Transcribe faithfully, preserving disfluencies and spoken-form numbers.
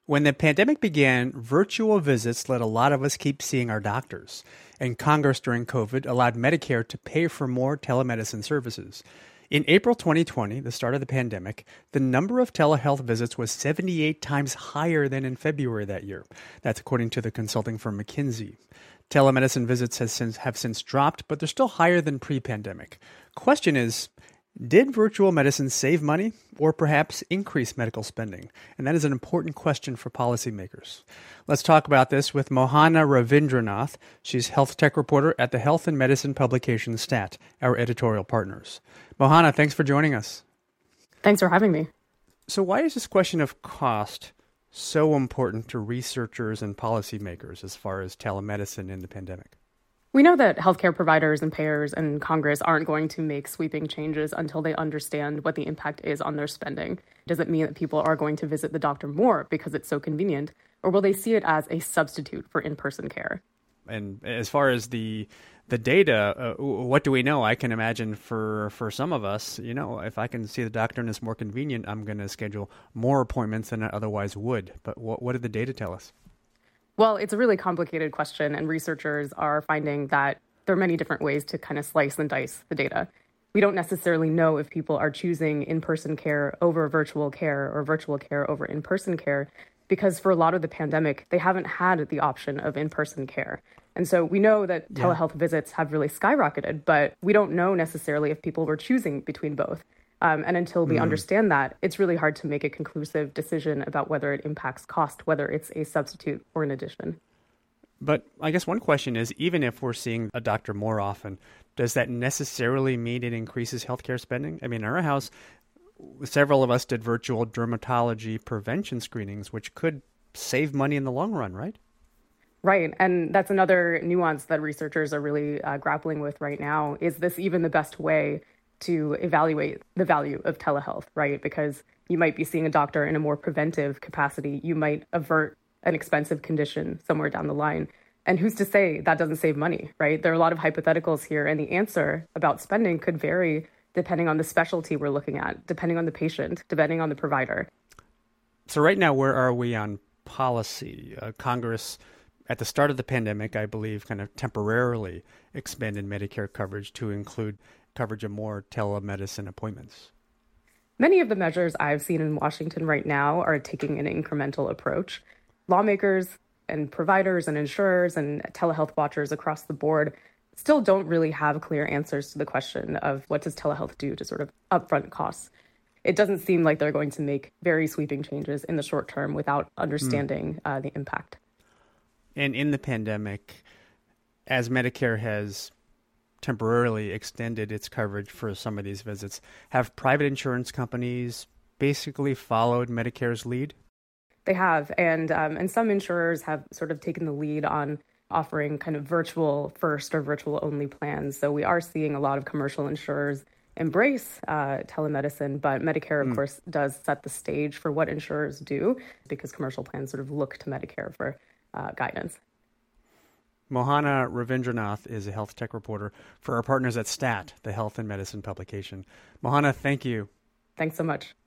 When the pandemic began, virtual visits let a lot of us keep seeing our doctors. And Congress during COVID allowed Medicare to pay for more telemedicine services. In April twenty twenty, the start of the pandemic, the number of telehealth visits was seventy-eight times higher than in February that year. That's according to the consulting firm McKinsey. Telemedicine visits has since, have since dropped, but they're still higher than pre-pandemic. Question is, did virtual medicine save money or perhaps increase medical spending? And that is an important question for policymakers. Let's talk about this with Mohana Ravindranath. She's health tech reporter at the Health and Medicine publication STAT, our editorial partners. Mohana, thanks for joining us. Thanks for having me. So why is this question of cost so important to researchers and policymakers as far as telemedicine in the pandemic? We know that healthcare providers and payers and Congress aren't going to make sweeping changes until they understand what the impact is on their spending. Does it mean that people are going to visit the doctor more because it's so convenient, or will they see it as a substitute for in-person care? And as far as the the data, uh, what do we know? I can imagine for, for some of us, you know, if I can see the doctor and it's more convenient, I'm going to schedule more appointments than I otherwise would. But what, what did the data tell us? Well, it's a really complicated question, and researchers are finding that there are many different ways to kind of slice and dice the data. We don't necessarily know if people are choosing in-person care over virtual care or virtual care over in-person care, because for a lot of the pandemic, they haven't had the option of in-person care. And so we know that Yeah. telehealth visits have really skyrocketed, but we don't know necessarily if people were choosing between both. Um, and until we mm. understand that, it's really hard to make a conclusive decision about whether it impacts cost, whether it's a substitute or an addition. But I guess one question is, even if we're seeing a doctor more often, does that necessarily mean it increases healthcare spending? I mean, in our house, several of us did virtual dermatology prevention screenings, which could save money in the long run, right? Right. And that's another nuance that researchers are really uh, grappling with right now. Is this even the best way to evaluate the value of telehealth, right? Because you might be seeing a doctor in a more preventive capacity. You might avert an expensive condition somewhere down the line. And who's to say that doesn't save money, right? There are a lot of hypotheticals here, and the answer about spending could vary depending on the specialty we're looking at, depending on the patient, depending on the provider. So right now, where are we on policy? Uh, Congress, at the start of the pandemic, I believe, kind of temporarily expanded Medicare coverage to include coverage of more telemedicine appointments. Many of the measures I've seen in Washington right now are taking an incremental approach. Lawmakers and providers and insurers and telehealth watchers across the board still don't really have clear answers to the question of what does telehealth do to sort of upfront costs. It doesn't seem like they're going to make very sweeping changes in the short term without understanding mm. uh, the impact. And in the pandemic, as Medicare has temporarily extended its coverage for some of these visits, have private insurance companies basically followed Medicare's lead? They have, and um, and some insurers have sort of taken the lead on offering kind of virtual first or virtual only plans. So we are seeing a lot of commercial insurers embrace uh, telemedicine, but Medicare, of mm. course, does set the stage for what insurers do because commercial plans sort of look to Medicare for uh, guidance. Mohana Ravindranath is a health tech reporter for our partners at STAT, the Health and Medicine publication. Mohana, thank you. Thanks so much.